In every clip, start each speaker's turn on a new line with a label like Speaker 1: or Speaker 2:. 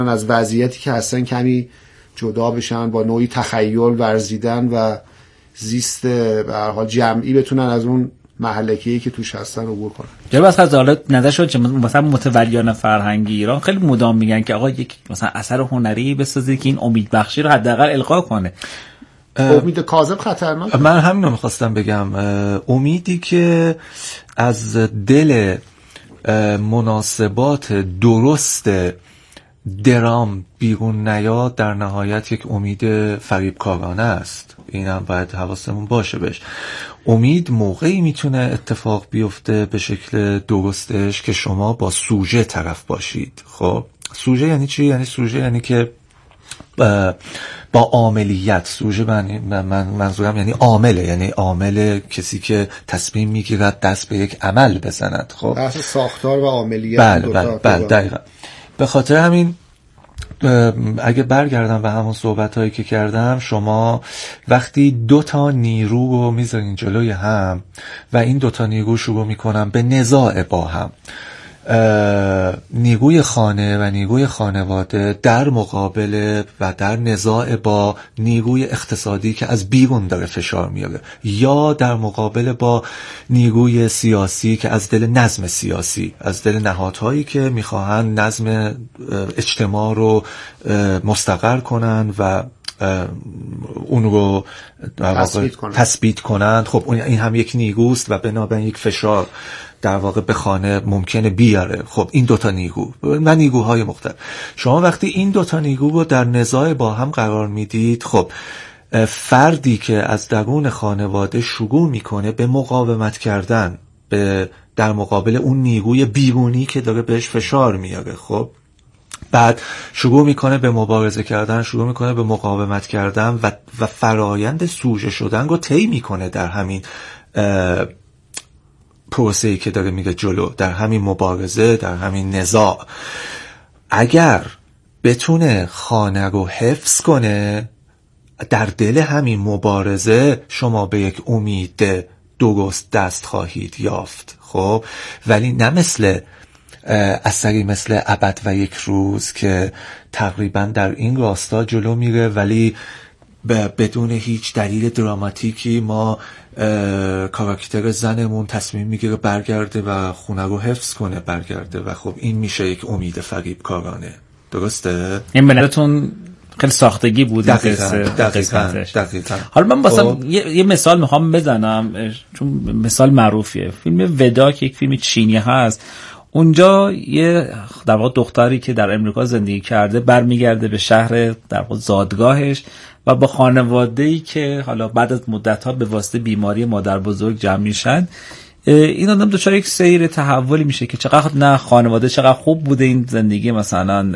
Speaker 1: از وضعیتی که هستن کمی جدا بشن، با نوعی تخیل ورزیدن و زیست به هر حال جمعی بتونن از اون مهلکه‌ای که توش هستن عبور کنن.
Speaker 2: جالب است از حالا نظر شد مثلا متولیان فرهنگی ایران خیلی مدام میگن که آقا یک مثلا اثر هنری بسازید که این امید بخشی رو حداقل القا کنه.
Speaker 1: امید کاذب خطرناک.
Speaker 3: من همین رو میخواستم بگم، امیدی که از دل مناسبات درست درام بیرون نیاد در نهایت یک امید فریبکارانه است. این هم باید حواسمون باشه بهش. امید موقعی میتونه اتفاق بیفته به شکل درستش که شما با سوژه طرف باشید. خب سوژه یعنی چی؟ یعنی سوژه یعنی که با عاملیت. سوژه منظورم یعنی عامله، یعنی عامل کسی که تصمیم میگیرد دست به یک عمل بزند. خب
Speaker 1: بحث ساختار و عاملیت.
Speaker 3: بله دقیقا. به خاطر همین اگه برگردم به همون صحبتایی که کردم، شما وقتی دو تا نیرو رو میذارین جلوی هم و این دو تا نیرو شروع میکنن به نزاع با هم، نیروی خانه و نیروی خانواده در مقابل و در نزاع با نیروی اقتصادی که از بیرون داره فشار میاره، یا در مقابل با نیروی سیاسی که از دل نظم سیاسی، از دل نهادهایی که میخواهن نظم اجتماع رو مستقر کنن و اون رو تثبیت کنن. خب این هم یک نیروست و بنابراین یک فشار در واقع به خانه ممکنه بیاره. خب این دوتا نیرو و نیروهای مختلف، شما وقتی این دوتا نیرو رو در نزاع با هم قرار میدید، خب فردی که از درون خانواده شروع میکنه به مقاومت کردن در مقابل اون نیروی بیرونی که داره بهش فشار میاره، خب بعد شروع میکنه به مبارزه کردن، شروع میکنه به مقاومت کردن و فرایند سوژه شدن رو طی میکنه در همین پروسه‌ای که داره میره جلو، در همین مبارزه، در همین نزاع. اگر بتونه خانه رو حفظ کنه، در دل همین مبارزه شما به یک امید درست دست خواهید یافت. خب ولی نه مثل اثری مثل ابد و یک روز که تقریبا در این راستا جلو میره ولی بدون هیچ دلیل دراماتیکی ما کاراکتر زنمون تصمیم میگیره برگرده و خونه رو حفظ کنه، برگرده و خب این میشه یک امید فریبکارانه. درسته؟
Speaker 2: این ملتون خیلی ساختگی بود.
Speaker 3: دقیقاً.
Speaker 2: حالا من واسه یه مثال میخوام بزنم چون مثال معروفیه. فیلم ودا که یک فیلم چینی هست، اونجا یه در واقع دختری که در امریکا زندگی کرده برمیگرده به شهر در واقع زادگاهش و با خانواده‌ای که حالا بعد از مدت‌ها به واسطه بیماری مادر بزرگ جمع میشن، این آدم دچار یک سیر تحولی میشه که چقدر نه خانواده چقدر خوب بوده این زندگی مثلا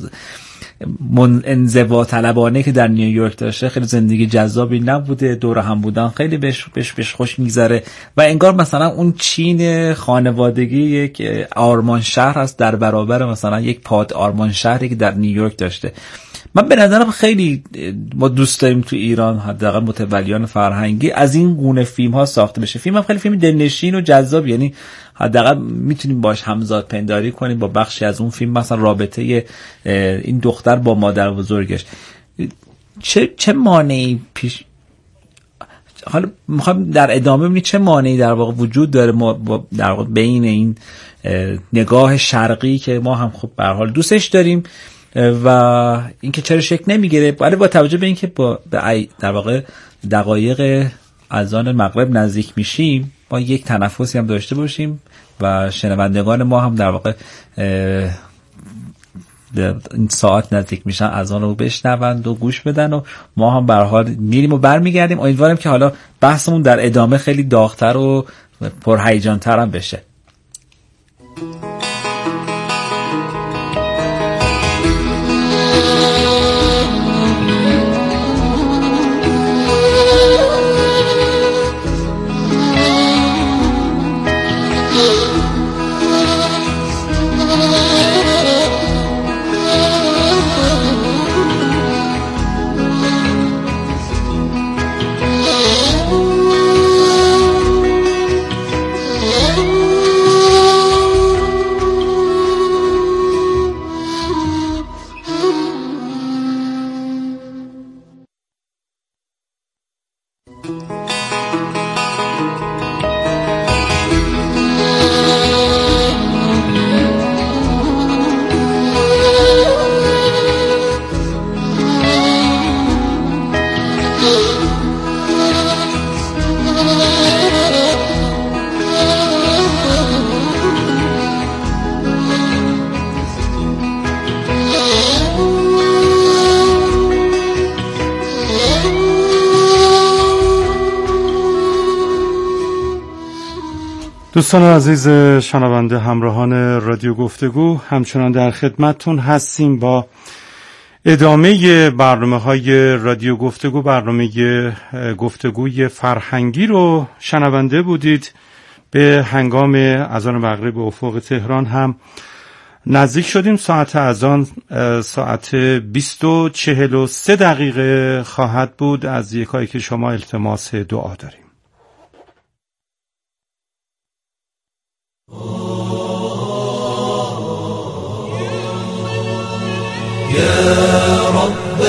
Speaker 2: انزوا طلبانه که در نیویورک داشته، خیلی زندگی جذابی نبوده، دور هم بودن خیلی بهش خوش میگذره و انگار مثلا اون چین خانوادگی یک آرمان شهر هست در برابر مثلا یک پاد آرمان شهری که در نیویورک داشته. من به نظرم خیلی ما دوست داریم تو ایران حداقل متولیان فرهنگی از این گونه فیلم ها ساخته بشه. فیلم هم خیلی فیلم دلنشین و جذاب، یعنی حداقل میتونیم باش همزاد پنداری کنیم با بخشی از اون فیلم، مثلا رابطه این دختر با مادر بزرگش. چه مانعی پیش، حالا میخوایم در ادامه ببینید چه مانعی در واقع وجود داره در واقع بین این نگاه شرقی که ما هم خب به هر حال دوستش داریم و اینکه چرا شکل نمیگیره، ولی با توجه به اینکه در واقع دقایق اذان مغرب نزدیک میشیم، ما یک تنفسی هم داشته باشیم و شنوندگان ما هم در واقع این ساعت نزدیک میشن اذان رو بشنوند و گوش بدن و ما هم به هر حال میریم و برمیگردیم. امیدوارم که حالا بحثمون در ادامه خیلی داغ‌تر و پرهیجان‌تر هم بشه.
Speaker 4: دوستان عزیز شنونده همراهان رادیو گفتگو، همچنان در خدمتتون هستیم با ادامه برنامه‌های رادیو گفتگو. برنامه گفتگوی فرهنگی رو شنونده بودید. به هنگام اذان مغرب به افق تهران هم نزدیک شدیم. ساعت اذان ساعت 20:43 خواهد بود. از یکایی که شما التماس دعا داریم.
Speaker 5: يا رب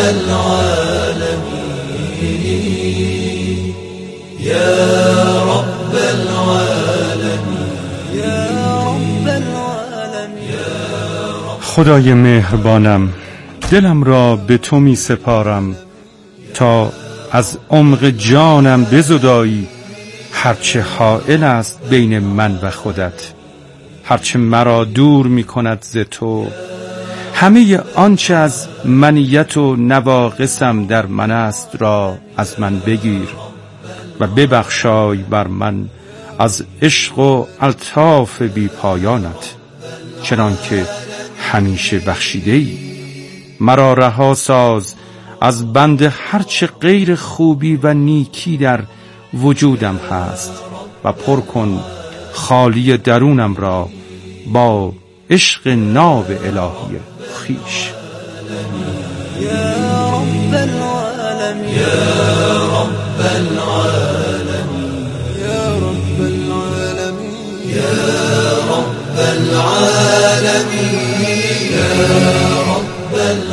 Speaker 5: العالمين يا رب العالمين يا رب العالمين.
Speaker 4: خدای مهربانم، دلم را به تو می سپارم تا از عمق جانم بزدایی هرچه حائل است بین من و خودت، هرچه مرا دور می کند ز تو. همه آنچه از منیت و نواقصم در من است را از من بگیر و ببخشای بر من از عشق و الطاف بی پایانت، چنان که همیشه بخشیده‌ای. مرا رها ساز از بند هرچه غیر خوبی و نیکی در وجودم هست و پر کن خالی درونم را با عشق ناب الهی خیش.
Speaker 5: يا رب العالمين يا رب العالمين يا رب العالمين يا رب العالمين يا رب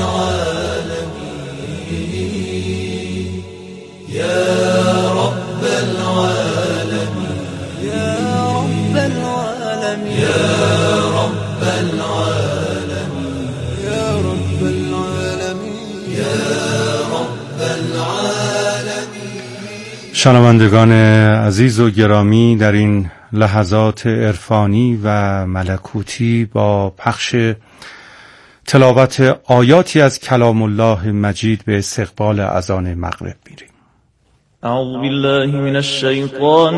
Speaker 5: العالمين يا رب العالمين يا رب العالمين يا رب العالمين يا رب العالمين يا رب العالمين.
Speaker 4: شنوندگان عزیز و گرامی، در این لحظات عرفانی و ملکوتی با پخش تلاوت آیاتی از کلام الله مجید به استقبال اذان مغرب میریم.
Speaker 6: اعوذ بالله من الشیطان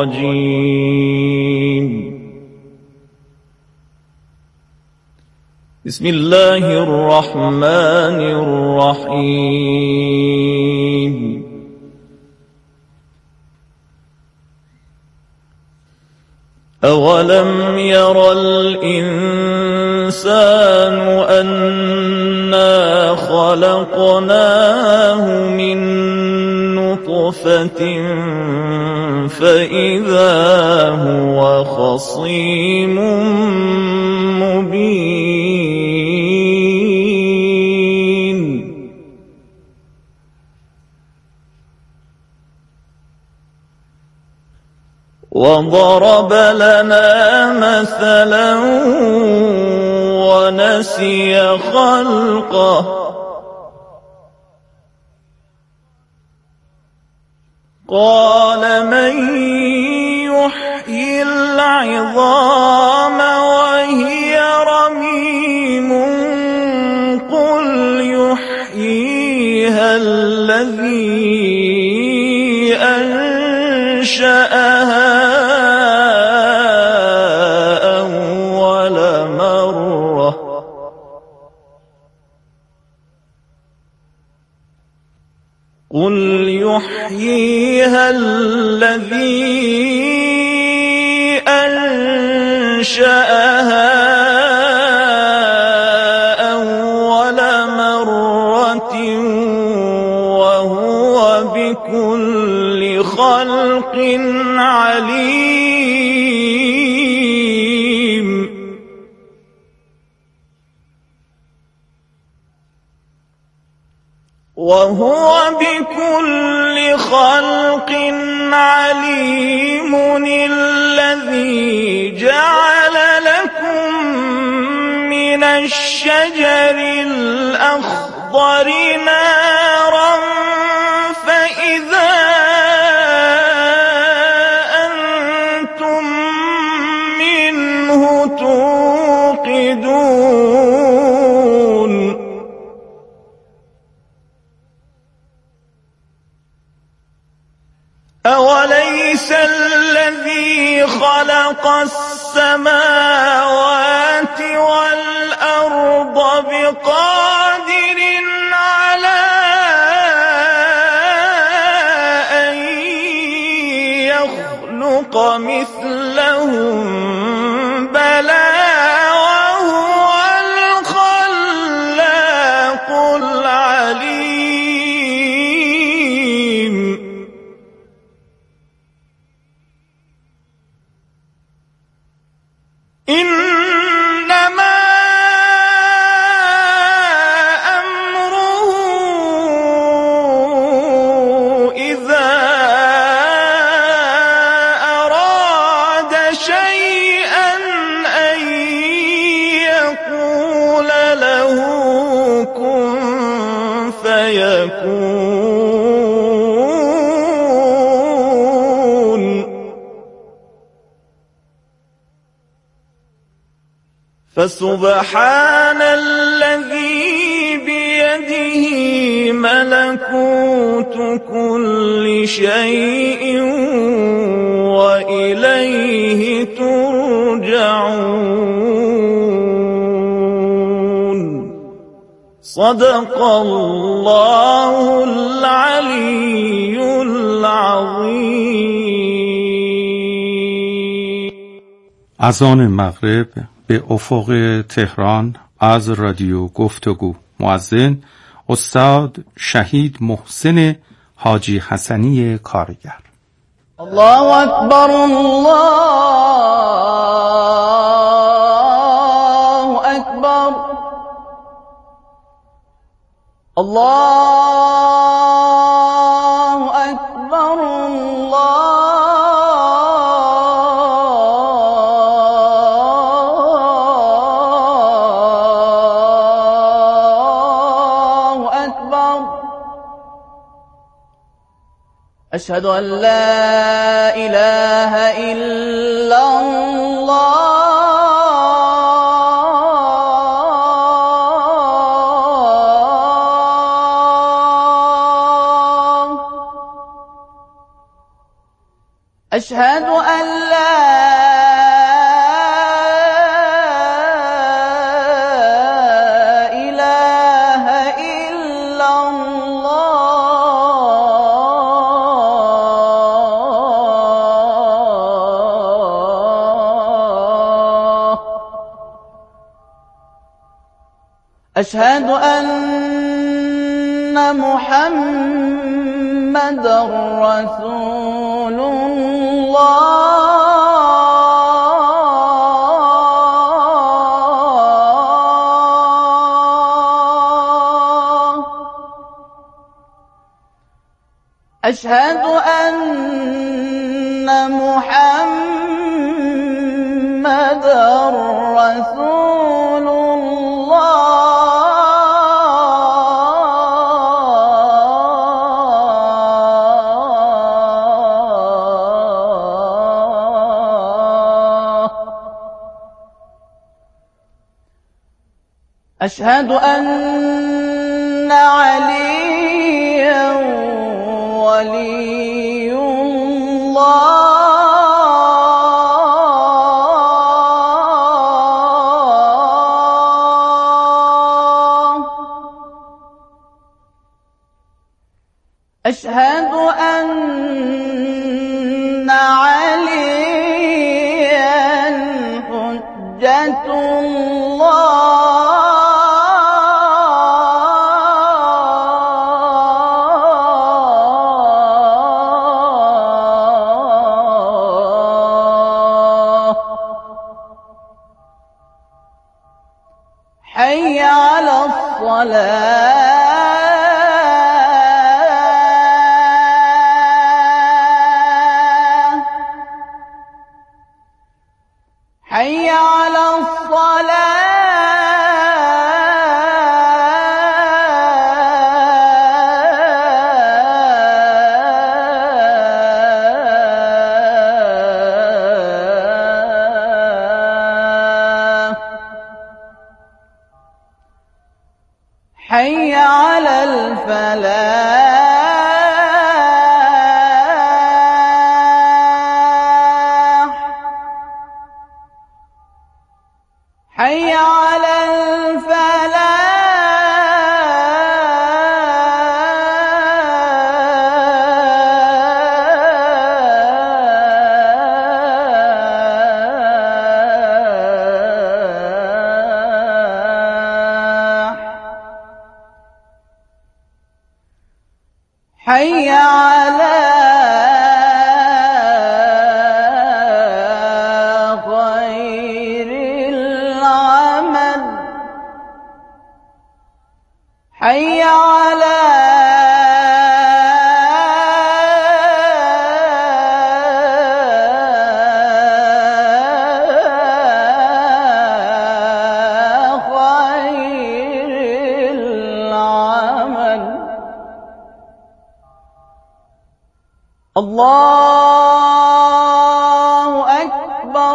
Speaker 6: الرجیم. بسم الله الرحمن الرحیم. أولم ير الإنسان أنا خلقناه من نطفة فإذا هو خصيم مبين. وضرب لنا مثلا ونسي خلقه قال من يحيي العظام وهي رميم قل يحييها الذي أنشأها أول مرة قل يحييها الذي أنشأها أول مرة وهو بكل خلق عليم. وهو بكل خلق عليم. الذي جعل لكم من الشجر الأخضر نارا فإذا أنتم منه توقدون. أوليس الذي خلق السماوات والأرض بقادر على أن يخلق مثلهم بلى وهو الخلاق العليم. إنما أمره إذا أراد شيئا أن يقول له كن فيكون. فسبحان الذي بيده ملكوت كل شيء وإليه ترجعون. صدق الله العلي العظيم.
Speaker 4: اذان مغرب به افق تهران از رادیو گفتگو. مؤذن استاد شهید محسن حاجی حسنی کارگر.
Speaker 7: الله اکبر الله اکبر الله اکبر الله اکبر. أشهد أن لا إله إلا الله. أشهد أن لا إله إلا الله. أشهد أن محمدًا رسول الله. أشهد أن محمدًا رسول الله. أشهد أن عليا ولي الله. أشهد أن عليا حجة الله. حي على الصلاة. حي على الصلاة. حي على الفلاح. حي على خير العمل حي على الله أكبر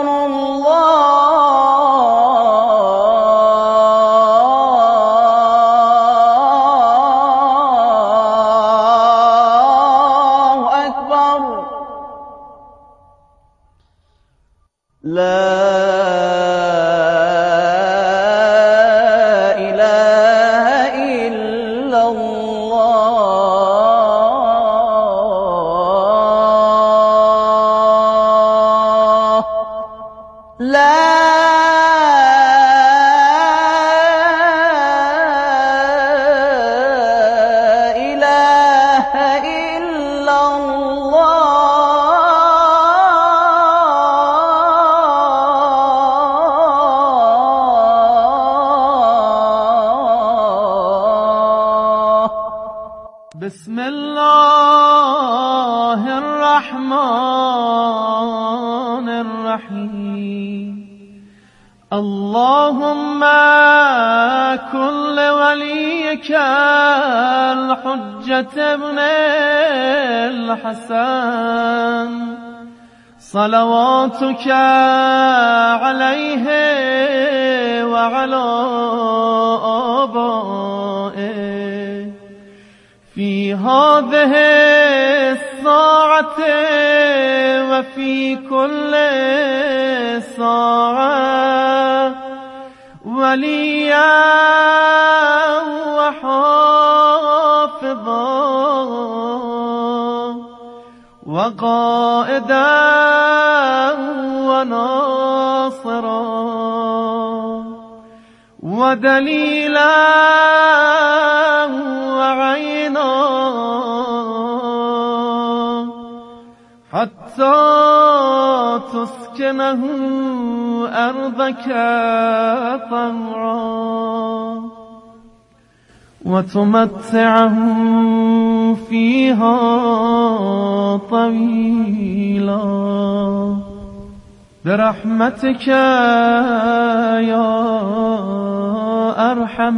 Speaker 7: الله أكبر لا إله إلا الله لا إله إلا الله بسم الله الرحمن الرحيم اللهم كن لوليك الحجة ابن الحسن صلواتك عليه وعلى آبائه في هذه الساعة وفي كل ساعة وليا وحافظا وقائدا وناصرا ودليلا وعينا حتى تسكنه أرضك طوعا وتمتعه فيها طويلا برحمتك يا أرحم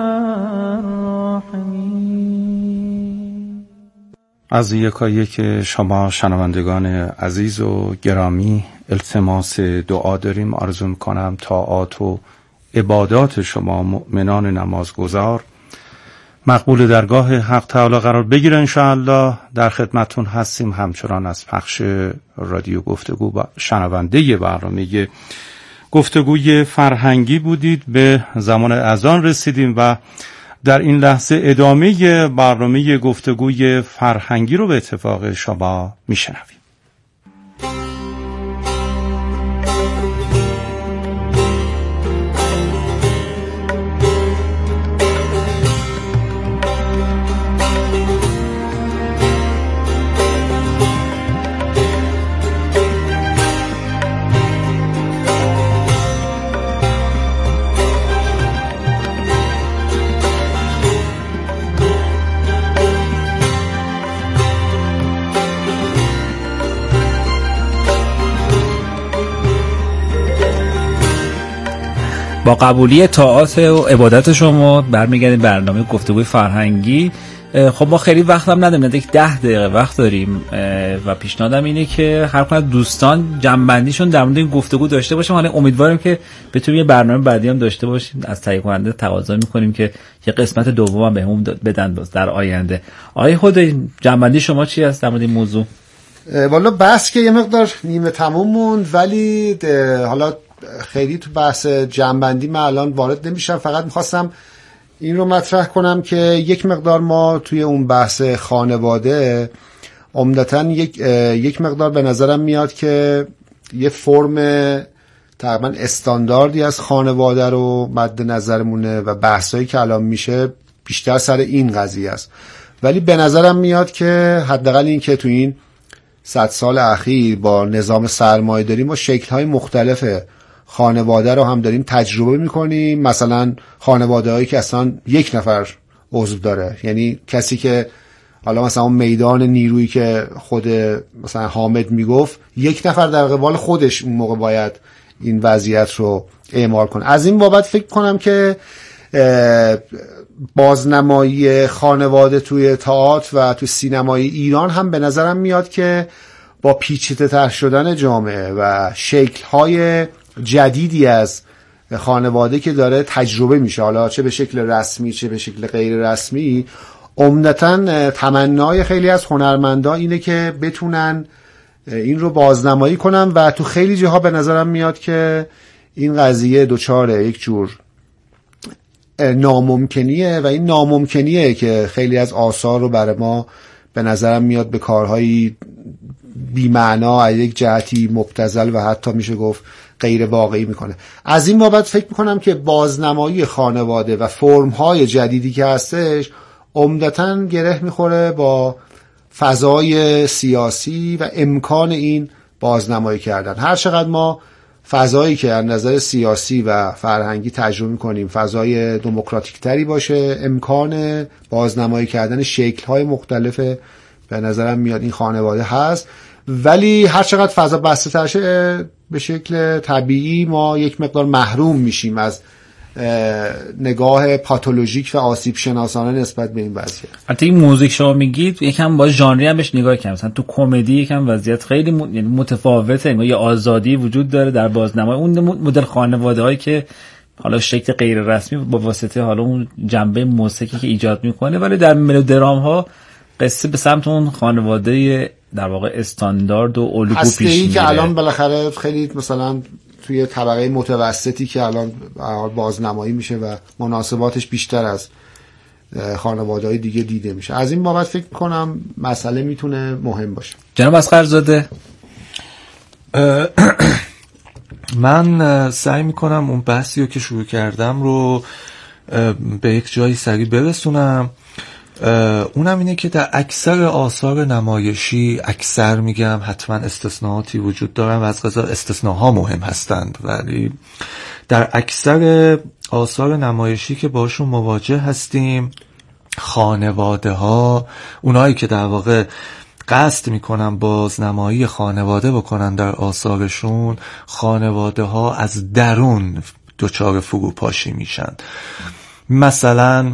Speaker 7: الراحمين.
Speaker 4: از یکایک شما شنوندگان عزیز و گرامی التماس دعا داریم. آرزو می‌کنم طاعات و عبادات شما مؤمنان نمازگزار مقبول درگاه حق تعالی قرار بگیره انشاءالله. در خدمتون هستیم همچنان از پخش رادیو گفتگو و شنونده برنامه گفتگوی فرهنگی بودید. به زمان اذان رسیدیم و در این لحظه ادامه برنامه گفتگوی فرهنگی رو به اتفاق شما میشنویم.
Speaker 2: با قبولی طاعات و عبادت شما برمیگردیم برنامه گفتگوی فرهنگی. خب ما خیلی وقت هم نداریم، یک 10 دقیقه وقت داریم و پیشنهادم اینه که هر کدوم از دوستان جنبندیشون در مورد این گفتگو داشته باشیم. حالا امیدواریم که بتونیم یه برنامه بعدی هم داشته باشیم. از تهیه کننده تقاضا می‌کنیم که یه قسمت دوم هم بهمون بدن در آینده. آقای خدایی جنبندی شما چی است در مورد این موضوع؟
Speaker 1: والا بحث که یه مقدار نیمه تموم موند، ولی حالا خیلی تو بحث جنبندی من الان وارد نمیشم. فقط میخواستم این رو مطرح کنم که یک مقدار ما توی اون بحث خانواده عمدتاً یک مقدار به نظرم میاد که یه فرم تقریبا استانداردی از خانواده رو مد نظرمونه و بحثایی که الان میشه بیشتر سر این قضیه است ولی به نظرم میاد که حداقل این که تو این 100 سال اخیر با نظام سرمایه‌داری ما شکل‌های مختلف خانواده رو هم داریم تجربه می‌کنیم. مثلا خانواده‌هایی که اصلا یک نفر عضو داره، یعنی کسی که حالا مثلا اون میدان نیرویی که خود مثلا حامد میگفت، یک نفر در قبال خودش اون موقع باید این وضعیت رو اعمال کنه. از این بابت فکر کنم که بازنمایی خانواده توی تئاتر و توی سینمای ایران هم به نظرم میاد که با پیچیده تر شدن جامعه و شکل‌های جدیدی از خانواده که داره تجربه میشه، حالا چه به شکل رسمی چه به شکل غیر رسمی، عمدتاً تمنای خیلی از هنرمندا اینه که بتونن این رو بازنمایی کنن و تو خیلی جاها به نظرم میاد که این قضیه دوچار یک جور ناممکنیه و این ناممکنیه که خیلی از آثار رو برای ما به نظرم میاد به کارهایی بی‌معنا از یک جهتی مبتذل و حتی میشه گفت غیر واقعی میکنه. از این بابت فکر میکنم که بازنمایی خانواده و فرم‌های جدیدی که هستش عمدتاً گره میخوره با فضای سیاسی و امکان این بازنمایی کردن. هر چقدر ما فضایی که از نظر سیاسی و فرهنگی تجربه می‌کنیم فضای دموکراتیک تری باشه، امکان بازنمایی کردن شکل‌های مختلف به نظرم میاد این خانواده هست. ولی هر چقدر فضا بسته تر شه به شکل طبیعی ما یک مقدار محروم میشیم از نگاه پاتولوژیک و آسیب شناسانه نسبت به این وضعیت.
Speaker 2: البته این موزیک شما میگید یکم با ژانری هم بهش نگاه کنیم، مثلا تو کمدی یکم وضعیت خیلی متفاوته، یه آزادی وجود داره در بازنمایی. اون مدل خانواده‌هایی که حالا شکل غیر رسمی با واسطه حالا اون جنبه موسیقی که ایجاد میکنه، ولی در ملودرام ها قصه به سمت اون خانواده در واقع استاندارد و الگو پیش میره
Speaker 1: که الان بالاخره خیلی مثلا توی طبقه متوسطی که الان بازنمایی میشه و مناسباتش بیشتر از خانواده‌های دیگه دیده میشه. از این بابت فکر کنم مسئله میتونه مهم باشه.
Speaker 2: جناب اصغرزاده،
Speaker 3: من سعی میکنم اون بحثی رو که شروع کردم رو به یک جایی سریع برسونم. اونم اینه که در اکثر آثار نمایشی، اکثر میگم حتما استثناءاتی وجود دارن و از قضا استثناءها مهم هستند، ولی در اکثر آثار نمایشی که باشون مواجه هستیم، خانواده ها، اونایی که در واقع قصد میکنن بازنمایی خانواده بکنن در آثارشون، خانواده ها از درون دچار فروپاشی میشن. مثلا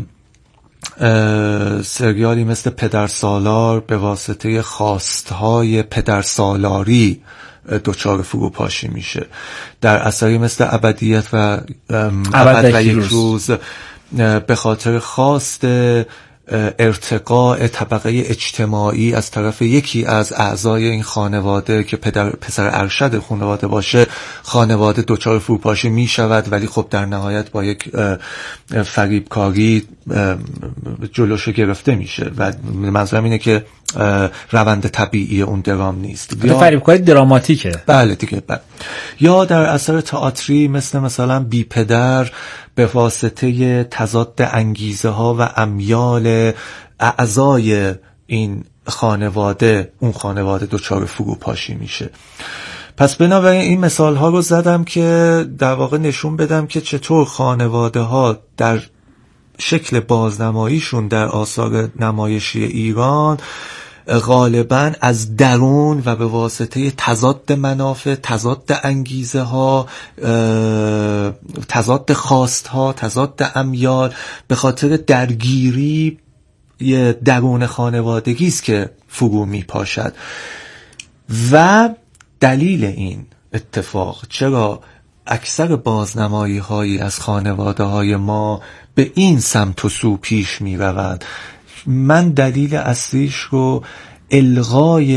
Speaker 3: سریالی مثل پدرسالار به واسطه خواستهای پدرسالاری دچار فروپاشی میشه. در اثری مثل ابدیت و ابد و یک روز به خاطر خواست ارتقاء طبقه اجتماعی از طرف یکی از اعضای این خانواده که پسر ارشد خانواده باشه، خانواده دچار فروپاشی می شود، ولی خب در نهایت با یک فریبکاری جلوشو گرفته میشه و منظورم اینه که روند طبیعی اون درام نیست،
Speaker 2: یا فریبکاری دراماتیکه.
Speaker 3: بله دیگه. یا در اثر تئاتری مثلا بی پدر به واسطه تضاد انگیزه ها و امیال اعضای این خانواده، اون خانواده دچار فروپاشی میشه. پس بنابراین این مثال ها رو زدم که در واقع نشون بدم که چطور خانواده ها در شکل بازنماییشون در آثار نمایشی ایران غالباً از درون و به واسطه تضاد منافع، تضاد انگیزه ها، تضاد خواست ها، تضاد امیال، به خاطر درگیری درون خانوادگی است که فرو می پاشد. و دلیل این اتفاق چرا اکثر بازنمایی هایی از خانواده های ما به این سمت و سو پیش می روند، من دلیل اصلیش رو الغای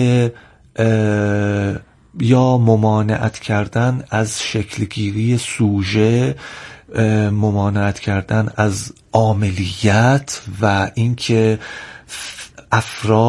Speaker 3: یا ممانعت کردن از شکلگیری سوژه، ممانعت کردن از عاملیت و اینکه افراد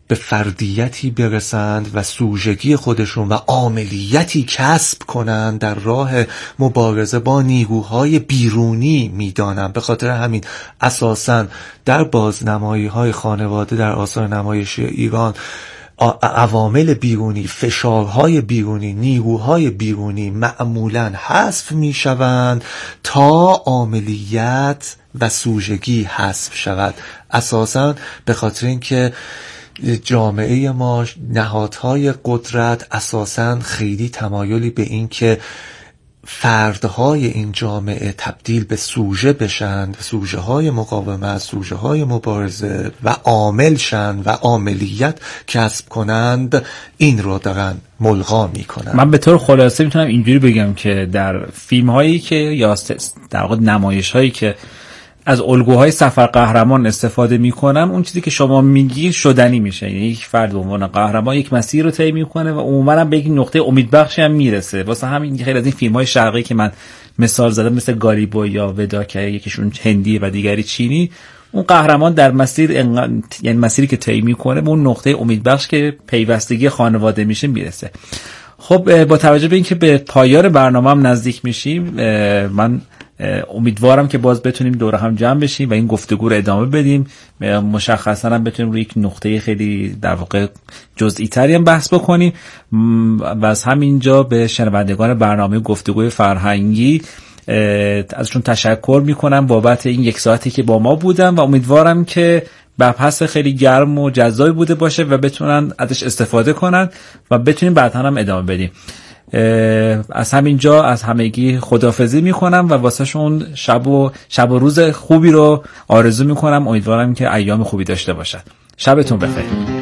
Speaker 3: به فردیتی برسند و سوژگی خودشون و عاملیتی کسب کنند در راه مبارزه با نیروهای بیرونی میدانم. به خاطر همین اساساً در بازنمایی‌های خانواده در آثار نمایشی ایران عوامل بیرونی، فشارهای بیرونی، نیروهای بیرونی معمولاً حذف میشوند تا عاملیت و سوژگی حذف شود. اساساً به خاطر اینکه جامعه ما نهادهای قدرت اساساً خیلی تمایلی به این که فردهای این جامعه تبدیل به سوژه بشند، سوژه های مقاومت، سوژه های مبارزه و عامل شند و عاملیت کسب کنند، این رو دارن ملغا میکنن.
Speaker 2: من به طور خلاصه میتونم اینجوری بگم که در فیلم هایی که یا در واقع نمایش هایی که از الگوهای سفر قهرمان استفاده میکنن، اون چیزی که شما میگی شدنی میشه. یعنی یک فرد به عنوان قهرمان یک مسیر رو طی میکنه و عموما هم به یک نقطه امیدبخشی هم میرسه. واسه همین خیلی از این فیلم‌های شرقی که من مثال زدم مثل گالیبو یا ودا که یکیشون هندی و دیگری چینی، اون قهرمان در مسیر یعنی مسیری که طی میکنه به اون نقطه امیدبخش که پیوستگی خانواده میشه میرسه. خب با توجه به اینکه به پایان برنامه‌ام نزدیک میشیم، من امیدوارم که باز بتونیم دور هم جمع بشیم و این گفتگو رو ادامه بدیم. مشخصا هم بتونیم روی یک نقطه خیلی در واقع جزئی تری هم بحث بکنیم و از همینجا به شنوندگان برنامه گفتگوی فرهنگی ازشون تشکر میکنم بابت این یک ساعتی که با ما بودن و امیدوارم که بحث خیلی گرم و جذابی بوده باشه و بتونن ازش استفاده کنن و بتونیم بعدا هم ادامه بدیم. از همینجا از همگی خداحافظی میکنم و واسه شون شب و روز خوبی رو آرزو میکنم. امیدوارم که ایام خوبی داشته باشد. شبتون بخیر.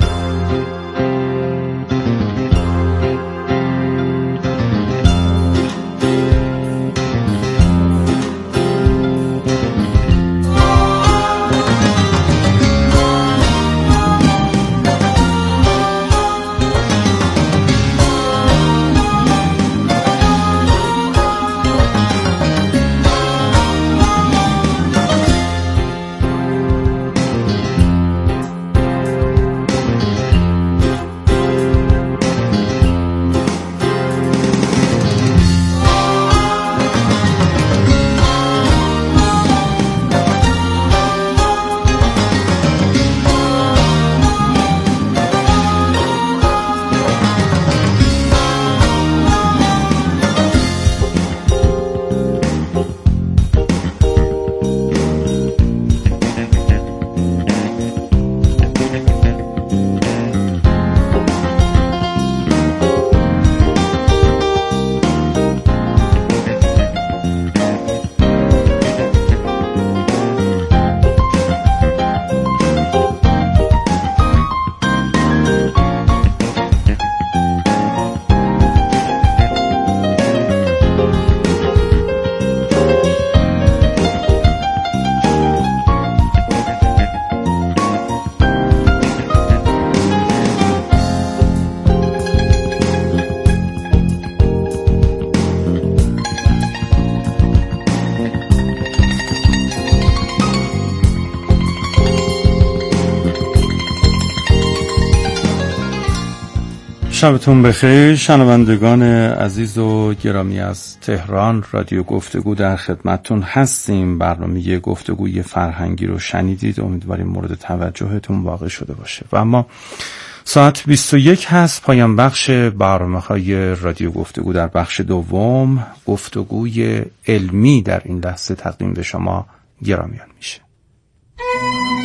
Speaker 4: شبتون بخیر. شنوندگان عزیز و گرامی از تهران، رادیو گفتگو در خدمتتون هستیم. برنامه گفتگوی فرهنگی رو شنیدید، امیدواریم مورد توجهتون واقع شده باشه. و اما ساعت 21 هست، پایان بخش برنامه‌های رادیو گفتگو در بخش دوم، گفتگوی علمی در این لحظه تقدیم به شما گرامیان میشه.